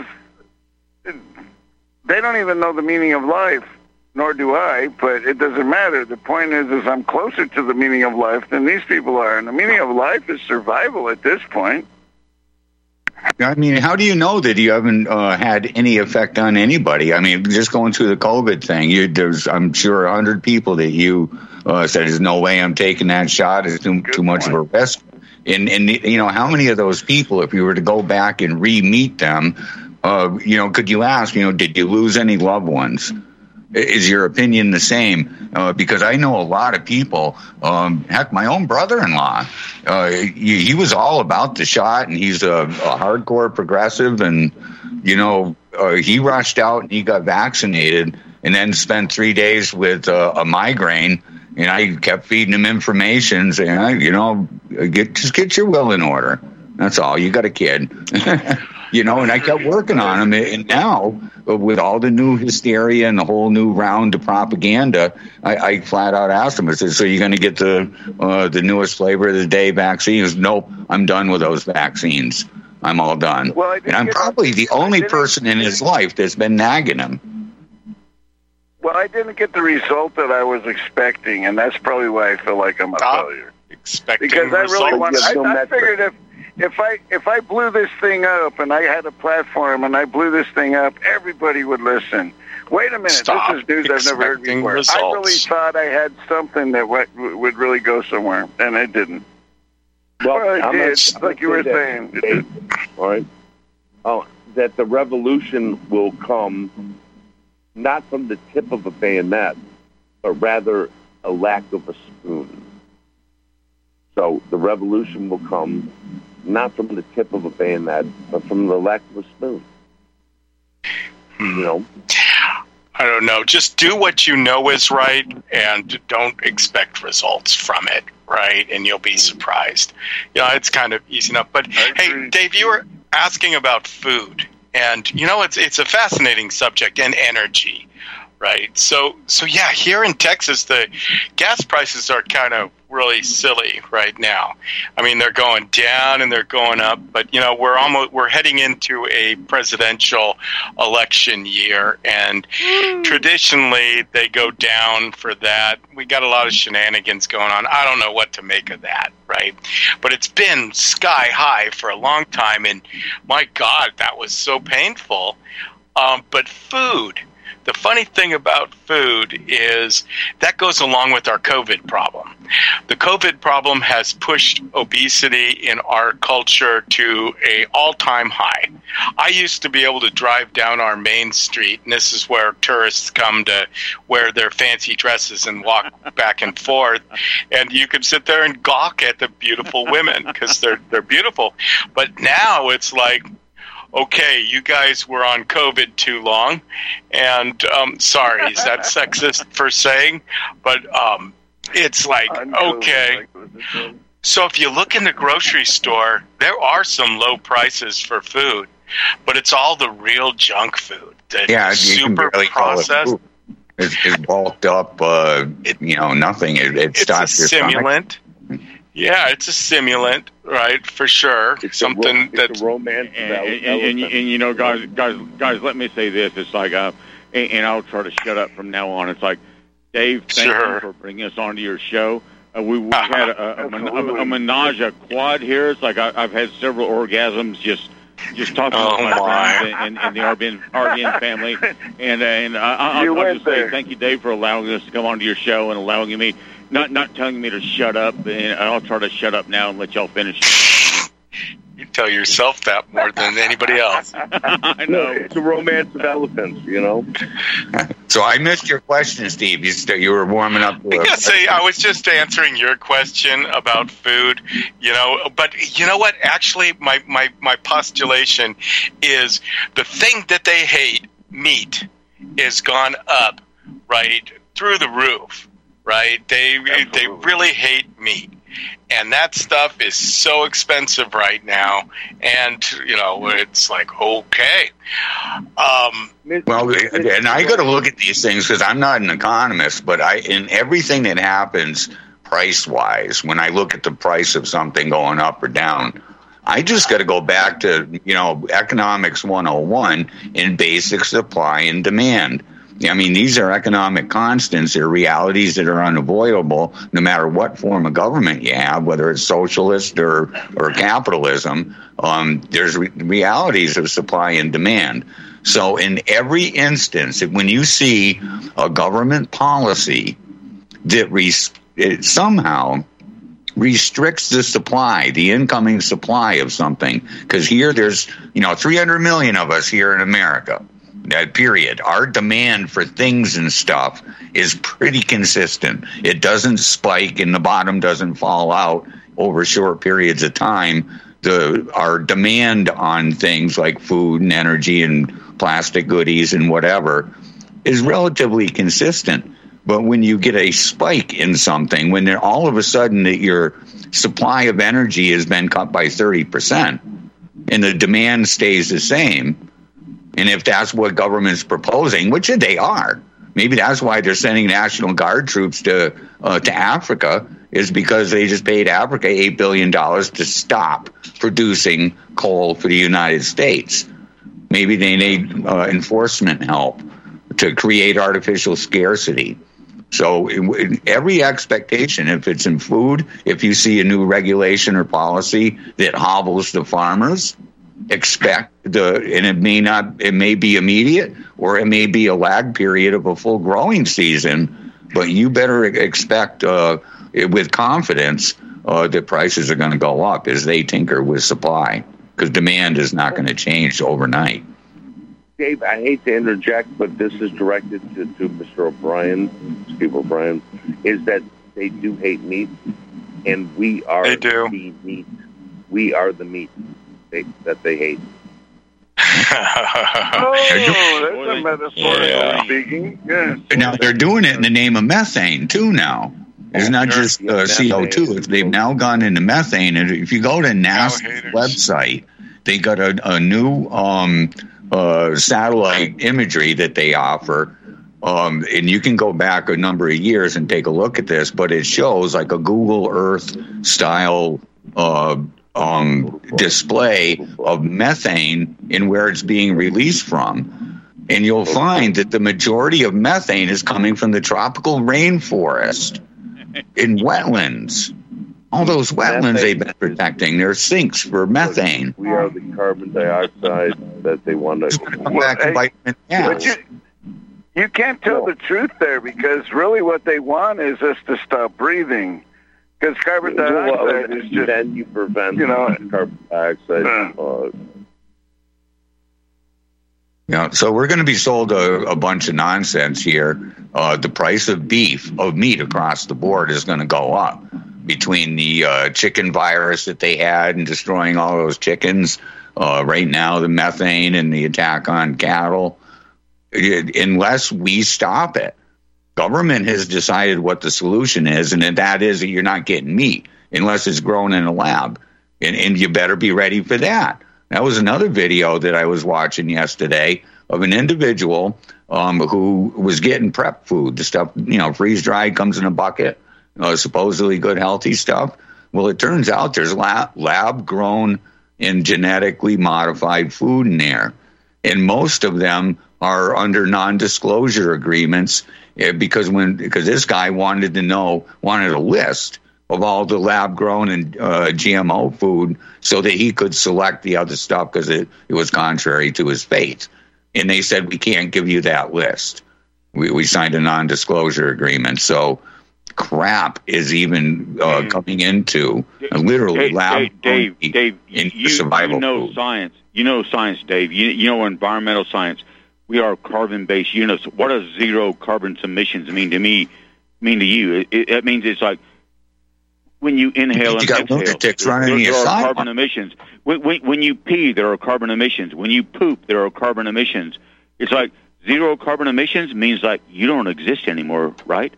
they don't even know the meaning of life, nor do I, but it doesn't matter. The point is, is I'm closer to the meaning of life than these people are, and the meaning of life is survival at this point. I mean, how do you know that you haven't uh, had any effect on anybody? I mean, just going through the COVID thing, you, there's, I'm sure, a hundred people that you uh, said, there's no way I'm taking that shot. It's too, too much of a risk. And, and, you know, how many of those people, if you were to go back and re-meet them, uh, you know, could you ask, you know, did you lose any loved ones? Is your opinion the same? Uh, because I know a lot of people, um, heck, my own brother-in-law, uh, he, he was all about the shot, and he's a, a hardcore progressive, and, you know, uh, he rushed out and he got vaccinated and then spent three days with uh, a migraine, and I kept feeding him information saying, you know, get just get your will in order. That's all. You got a kid. You know, and I kept working on him. And now, with all the new hysteria and the whole new round of propaganda, I, I flat out asked him, I said, so you're going to get the uh, the newest flavor of the day vaccine? He goes, nope, I'm done with those vaccines. I'm all done. Well, and I'm probably the only person in his life that's been nagging him. Well, I didn't get the result that I was expecting, and that's probably why I feel like I'm a Stop failure. Expecting because I really results. wanted, I, I figured if If I if I blew this thing up and I had a platform and I blew this thing up, everybody would listen. Wait a minute, Stop this is news I've never heard before. Results. I really thought I had something that w- would really go somewhere, and it didn't. Well, well it I'm did, gonna, like you were that, saying. okay, all right. Oh, that the revolution will come not from the tip of a bayonet, but rather a lack of a spoon. So the revolution will come not from the tip of a bayonet, but from the lack of a spoon. You know? I don't know. Just do what you know is right and don't expect results from it, right? And you'll be surprised. You know, it's kind of easy enough. But, hey, Dave, you were asking about food. And, you know, it's it's a fascinating subject, and energy, right? So, so yeah, here in Texas, the gas prices are kind of really silly right now. I mean, they're going down and they're going up, but you know, we're almost we're heading into a presidential election year, and mm. traditionally they go down for that. We got a lot of shenanigans going on. I don't know what to make of that, right? But it's been sky high for a long time, and my God, that was so painful. Um, but food. The funny thing about food is that goes along with our COVID problem. The COVID problem has pushed obesity in our culture to an all-time high. I used to be able to drive down our main street, and this is where tourists come to wear their fancy dresses and walk back and forth, and you could sit there and gawk at the beautiful women because they're they're beautiful. But now it's like, okay, you guys were on COVID too long, and um, sorry, is that sexist for saying? But um, it's like, okay. So if you look in the grocery store, there are some low prices for food, but it's all the real junk food. That yeah, super processed. It's, it's bulked up, uh, it, you know, nothing. It, it it's stops a your stimulant. stomach. Yeah, it's a stimulant, right? For sure. It's something a, that's a romance. And, and, and, and, and you know, guys, guys, guys, let me say this: it's like, uh, and, and I'll try to shut up from now on. It's like, Dave, thank sure. you for bringing us onto your show. Uh, we we had a, a, a, a menage a quad here. It's like I, I've had several orgasms just. Just talking oh to my, my friends and, and the R B N, R B N family, and and I, I, I'll, I'll just say thank you, Dave, for allowing us to come onto your show and allowing me, not not telling me to shut up, and I'll try to shut up now and let y'all finish. You tell yourself that more than anybody else. I know. It's a romance of elephants, you know. So I missed your question, Steve. You, st- you were warming up. I gotta say, I was just answering your question about food, you know. But you know what? Actually, my, my, my postulation is the thing that they hate, meat, is gone up, right, through the roof, right? They Absolutely. they really hate meat. And that stuff is so expensive right now, and you know it's like okay. Um, well, and I got to look at these things because I'm not an economist, but I in everything that happens price wise, when I look at the price of something going up or down, I just got to go back to you know economics one oh one in basic supply and demand. I mean, these are economic constants. They're realities that are unavoidable no matter what form of government you have, whether it's socialist or, or capitalism. Um, there's re- realities of supply and demand. So in every instance, when you see a government policy that res- it somehow restricts the supply, the incoming supply of something, because here there's, you know, three hundred million of us here in America. That period. Our demand for things and stuff is pretty consistent. It doesn't spike and the bottom doesn't fall out over short periods of time. The our demand on things like food and energy and plastic goodies and whatever is relatively consistent. But when you get a spike in something, when there, all of a sudden that your supply of energy has been cut by thirty percent and the demand stays the same, and if that's what government's proposing, which they are, maybe that's why they're sending National Guard troops to uh, to Africa, is because they just paid Africa eight billion dollars to stop producing coal for the United States. Maybe they need uh, enforcement help to create artificial scarcity. So in every expectation, if it's in food, if you see a new regulation or policy that hobbles the farmers, expect the, and it may not, it may be immediate or it may be a lag period of a full growing season, but you better expect uh, with confidence uh, that prices are going to go up as they tinker with supply, because demand is not going to change overnight. Dave, I hate to interject, but this is directed to, to Mister O'Brien, Steve O'Brien, is that they do hate meat, and we are they do. the meat. We are the meat they, that they hate. Oh, that's a metaphorically Yeah. speaking. Yes. Now they're doing it in the name of methane too. Now it's not just uh, C O two. They've now gone into methane. And if you go to NASA's website, they got a, a new um, uh, satellite imagery that they offer. Um, and you can go back a number of years and take a look at this, but it shows like a Google Earth style uh, um, display of methane and where it's being released from. And you'll find that the majority of methane is coming from the tropical rainforest in wetlands. All those wetlands they've been protecting, they're sinks for methane. We are the carbon dioxide that they want to come back and bite them in the ass. You can't tell the truth there because really what they want is us to stop breathing. Because carbon dioxide is just... Then you prevent you know, carbon dioxide. Uh, Yeah, so we're going to be sold a, a bunch of nonsense here. Uh, the price of beef, of meat across the board is going to go up between the uh, chicken virus that they had and destroying all those chickens. Uh, right now, the methane and the attack on cattle. It, unless we stop it, government has decided what the solution is, and that is that you're not getting meat unless it's grown in a lab, and, and you better be ready for that. That was another video that I was watching yesterday of an individual um, who was getting prep food. The stuff, you know, freeze-dried, comes in a bucket, uh, supposedly good, healthy stuff. Well, it turns out there's lab, lab-grown and genetically modified food in there. And most of them are under non-disclosure agreements uh, because when because this guy wanted to know, wanted a list of all the lab-grown and uh, G M O food so that he could select the other stuff because it, it was contrary to his faith. And they said, we can't give you that list. We, we signed a non-disclosure agreement. So crap is even uh, coming into uh, literally Dave, lab Dave, Dave, Dave into you, survival you know food. science. You know science, Dave. You, you know environmental science. We are carbon-based units. What does zero carbon emissions mean to me? Mean to you? It, it, it means it's like when you inhale You and got exhale, lunatics there, running there the are asylum. carbon emissions. When, when, when you pee, there are carbon emissions. When you poop, there are carbon emissions. It's like zero carbon emissions means like you don't exist anymore, right?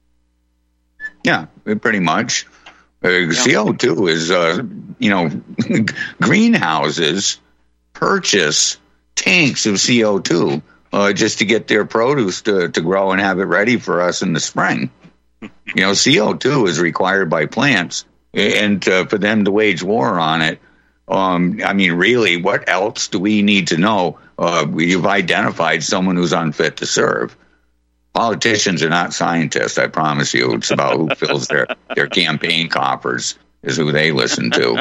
Yeah, pretty much. Uh, C O two is, uh, you know, greenhouses purchase tanks of C O two uh, just to get their produce to, to grow and have it ready for us in the spring. You know, C O two is required by plants, and uh, for them to wage war on it, um, I mean, really, what else do we need to know? Uh, you've identified someone who's unfit to serve. Politicians are not scientists, I promise you. It's about who fills their, their campaign coffers is who they listen to.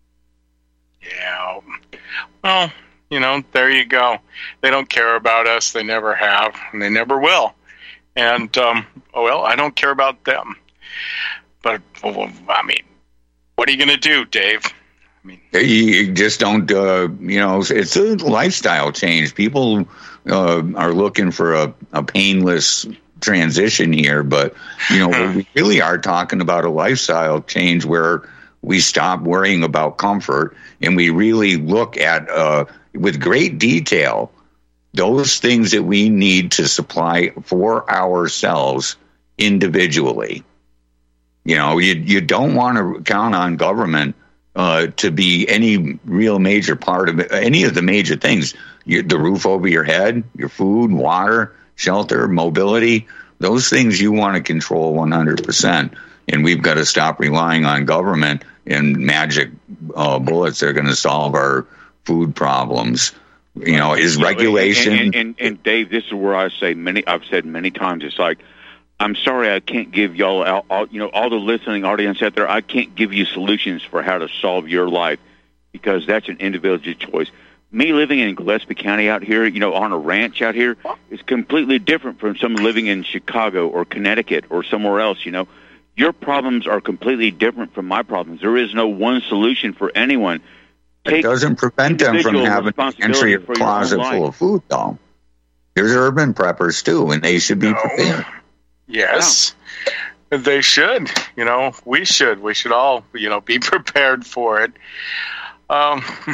Yeah. Well, you know, there you go. They don't care about us. They never have, and they never will. And, um, oh, well, I don't care about them. But, well, I mean, what are you going to do, Dave? I mean, You just don't, uh, you know, it's a lifestyle change. People uh, are looking for a, a painless transition here, but, you know, we really are talking about a lifestyle change where we stop worrying about comfort and we really look at, uh, with great detail, those things that we need to supply for ourselves individually. You know, you you don't want to count on government uh, to be any real major part of it, any of the major things. You, the roof over your head, your food, water, shelter, mobility, those things you want to control one hundred percent. And we've got to stop relying on government and magic uh, bullets that are going to solve our food problems. You know, is regulation. And, and, and, and Dave, this is where I say many. I've said many times. It's like, I'm sorry, I can't give y'all, all, all, you know, all the listening audience out there. I can't give you solutions for how to solve your life because that's an individual choice. Me living in Gillespie County out here, you know, on a ranch out here, is completely different from someone living in Chicago or Connecticut or somewhere else. You know, your problems are completely different from my problems. There is no one solution for anyone. It doesn't prevent them from having an entry a closet full of food, though. There's urban preppers, too, and they should be prepared. Yes, yeah. They should. You know, we should. We should all, you know, be prepared for it. Um,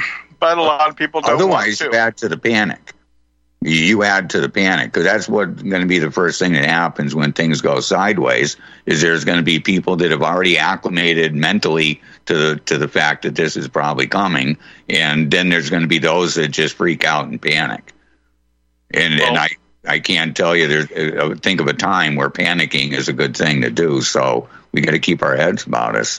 but a lot of people don't Otherwise, want to. you add to the panic. You, you add to the panic because that's what's going to be the first thing that happens when things go sideways. Is there's going to be people that have already acclimated mentally to the to the fact that this is probably coming, and then there's going to be those that just freak out and panic. And well, and I. I can't tell you. There's, I would think of a time where panicking is a good thing to do. So we got to keep our heads about us.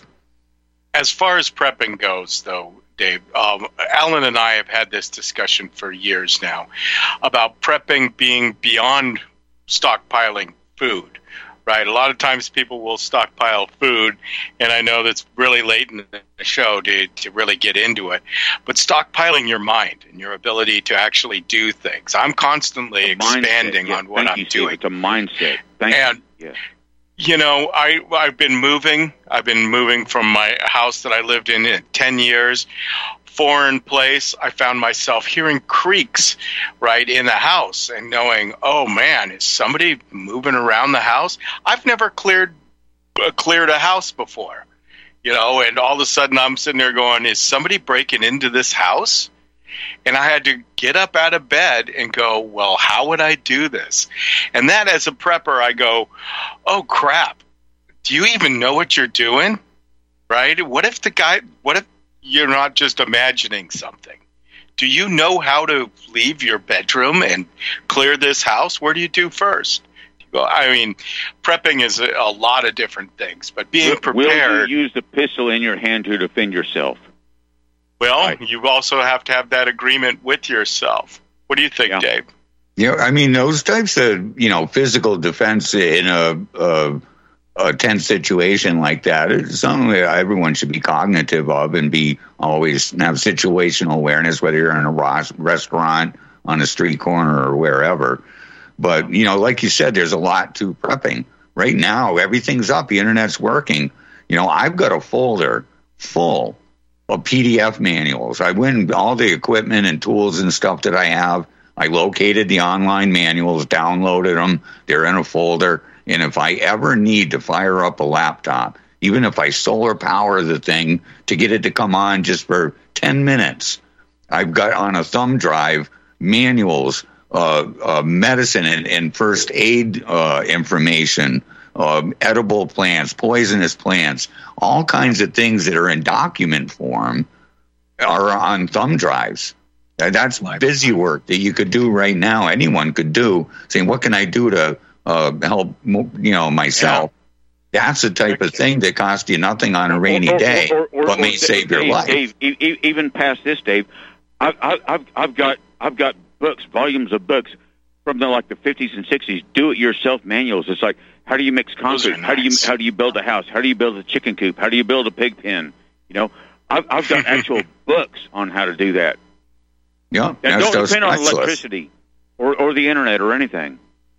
As far as prepping goes, though, Dave, um, Alan and I have had this discussion for years now about prepping being beyond stockpiling food. Right, a lot of times people will stockpile food, and I know that's really late in the show to, to really get into it. But stockpiling your mind and your ability to actually do things. I'm constantly expanding yeah, on what I'm you, doing. It's a mindset. Thank and, you. Yeah. You know, I, I've been moving. I've been moving from my house that I lived in in ten years. Foreign place, I found myself hearing creaks right in the house and knowing, oh man, is somebody moving around the house? I've never cleared uh, cleared a house before, you know, and all of a sudden I'm sitting there going, is somebody breaking into this house? And I had to get up out of bed and go, well, how would I do this? And that as a prepper, I go, oh crap, do you even know what you're doing? Right? What if the guy, what if you're not just imagining something? Do you know how to leave your bedroom and clear this house? Where do you do first? You go, I mean, prepping is a, a lot of different things, but being will, prepared. Will you use the pistol in your hand to defend yourself? Well, right. You also have to have that agreement with yourself. What do you think, yeah. Dave? Yeah, I mean, those types of, you know, physical defense in a, a a tense situation like that is something that everyone should be cognitive of and be always have situational awareness, whether you're in a restaurant, on a street corner, or wherever. But, you know, like you said, there's a lot to prepping. Right now, everything's up. The internet's working. You know, I've got a folder full of P D F manuals. I went all the equipment and tools and stuff that I have. I located the online manuals, downloaded them. They're in a folder. And if I ever need to fire up a laptop, even if I solar power the thing to get it to come on just for ten minutes, I've got on a thumb drive manuals, uh, uh, medicine and, and first aid uh, information, uh, edible plants, poisonous plants, all kinds of things that are in document form are on thumb drives. That's busy work that you could do right now. Anyone could do, saying, what can I do to Uh, help, you know, myself. Yeah. That's the type of thing that costs you nothing on a rainy or, or, day, or, or, but may save your Dave, life. Dave, even past this, Dave, I, I, I've I've got I've got books, volumes of books from the like the fifties and sixties. Do-it-yourself manuals. It's like, how do you mix concrete? Nice. How do you how do you build a house? How do you build a chicken coop? How do you build a pig pen? You know, I've, I've got actual books on how to do that. Yeah, and don't depend on electricity or or the internet or anything.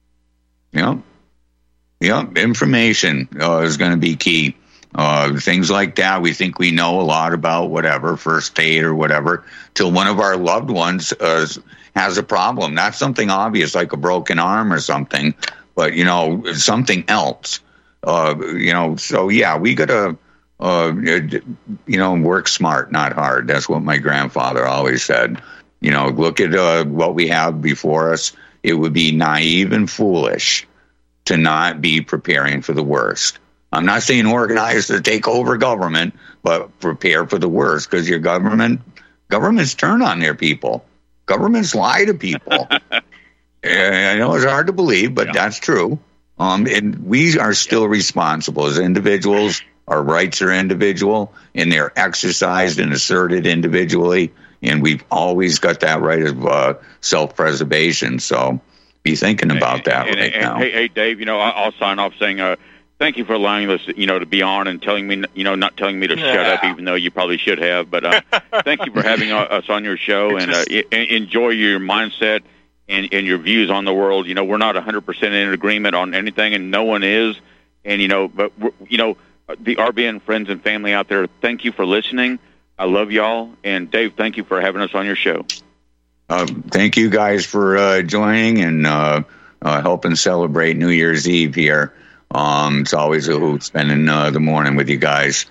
Yeah, yeah. Information uh, is going to be key. Uh, things like that, we think we know a lot about, whatever, first aid or whatever, till one of our loved ones uh, has a problem. Not something obvious like a broken arm or something, but, you know, something else. Uh, you know, so, yeah, we got to, uh, you know, work smart, not hard. That's what my grandfather always said. You know, look at uh, what we have before us. It would be naive and foolish to not be preparing for the worst. I'm not saying organize to take over government, but prepare for the worst, because your government, governments turn on their people. Governments lie to people. I know it's hard to believe, but yeah. That's true. Um, and we are still yeah. responsible as individuals. Our rights are individual, and they're exercised and asserted individually. And we've always got that right of uh, self-preservation. So be thinking about that and, right and, now. Hey, hey, Dave, you know, I'll sign off saying uh, thank you for allowing us, you know, to be on and telling me, you know, not telling me to yeah. shut up, even though you probably should have. But uh, thank you for having us on your show, and uh, enjoy your mindset and, and your views on the world. You know, we're not one hundred percent in agreement on anything, and no one is. And, you know, but, you know, the R B N friends and family out there, thank you for listening. I love y'all. And, Dave, thank you for having us on your show. Uh, thank you guys for uh, joining and uh, uh, helping celebrate New Year's Eve here. Um, it's always a hoot spending uh, the morning with you guys.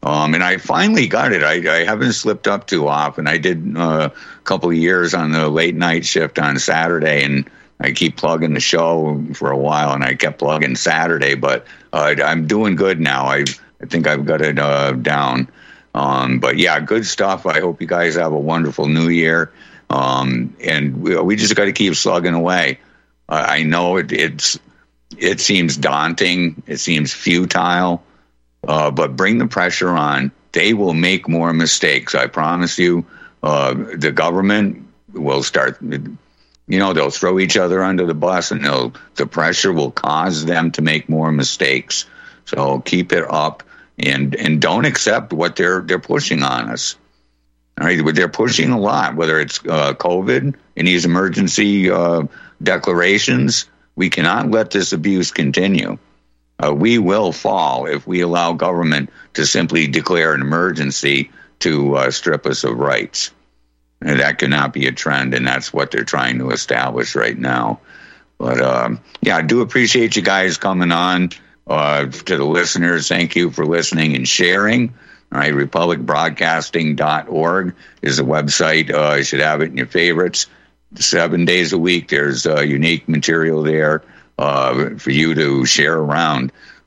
Um, and I finally got it. I, I haven't slipped up too often. I did uh, a couple of years on the late night shift on Saturday, and I keep plugging the show for a while, and I kept plugging Saturday, but uh, I'm doing good now. I I think I've got it uh, down. Um, but yeah, good stuff. I hope you guys have a wonderful new year. Um, and we, we just got to keep slugging away. Uh, I know it, it's it seems daunting. It seems futile. Uh, but bring the pressure on. They will make more mistakes. I promise you. Uh, the government will start, you know, they'll throw each other under the bus, and they'll, the pressure will cause them to make more mistakes. So keep it up, and and don't accept what they're they're pushing on us. All right, they're pushing a lot, whether it's uh, COVID and these emergency uh, declarations. We cannot let this abuse continue. Uh, we will fall if we allow government to simply declare an emergency to uh, strip us of rights. And that cannot be a trend, and that's what they're trying to establish right now. But, um, yeah, I do appreciate you guys coming on. Uh, to the listeners, thank you for listening and sharing. All right, republic broadcasting dot org is the website. Uh, you should have it in your favorites. Seven days a week, there's uh, unique material there. Uh, for you to share around,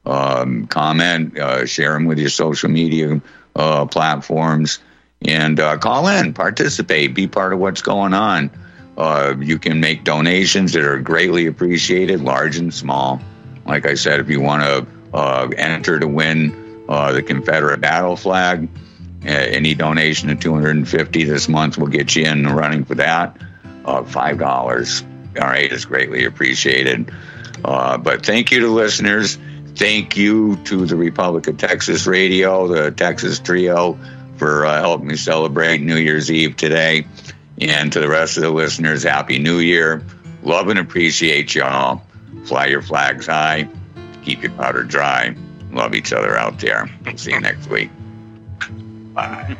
um, comment, uh, share them with your social media uh, platforms, and uh, call in, participate, be part of what's going on. Uh, you can make donations that are greatly appreciated, large and small. Like I said, if you want to uh, enter to win uh, the Confederate battle flag, uh, any donation of two hundred fifty dollars this month will get you in the running for that. Uh, five dollars, all right, is greatly appreciated. Uh, but thank you to listeners. Thank you to the Republic of Texas Radio, the Texas Trio, for uh, helping me celebrate New Year's Eve today. And to the rest of the listeners, Happy New Year. Love and appreciate y'all. Fly your flags high. Keep your powder dry. Love each other out there. We'll see you next week. Bye.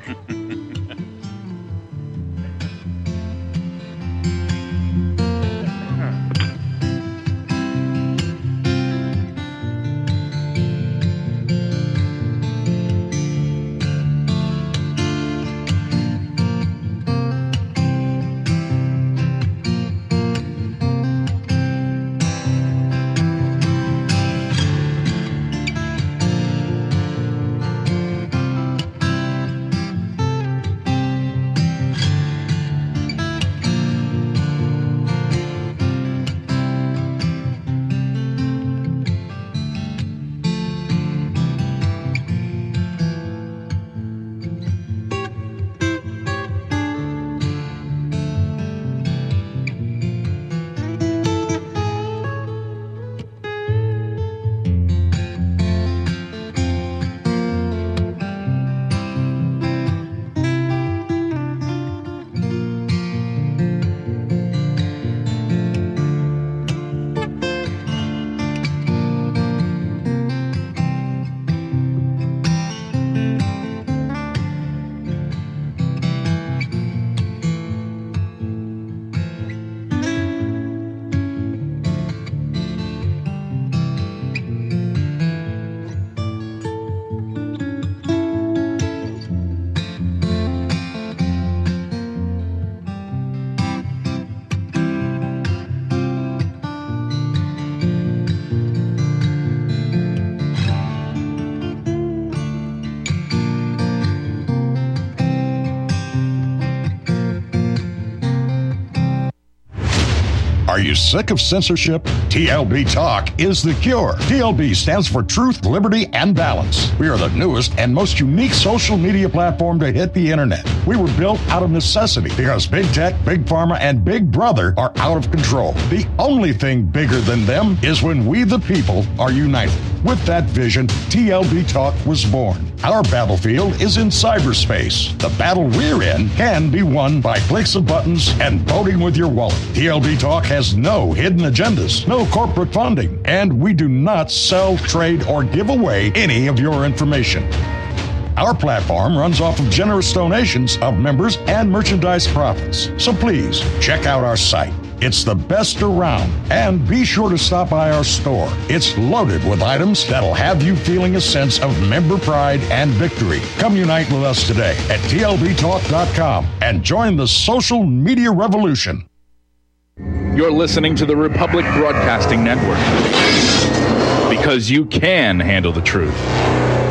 Are you sick of censorship? T L B Talk is the cure. T L B stands for Truth, Liberty, and Balance. We are the newest and most unique social media platform to hit the internet. We were built out of necessity because Big Tech, Big Pharma, and Big Brother are out of control. The only thing bigger than them is when we the people are united. With that vision, T L B Talk was born. Our battlefield is in cyberspace. The battle we're in can be won by clicks of buttons and voting with your wallet. T L B Talk has no hidden agendas, no corporate funding, and we do not sell, trade, or give away any of your information. Our platform runs off of generous donations of members and merchandise profits. So please check out our site, It's the best around. And be sure to stop by our store. It's loaded with items that'll have you feeling a sense of member pride and victory. Come unite with us today at T L B talk dot com and join the social media revolution. You're listening to the Republic Broadcasting Network, because you can handle the truth.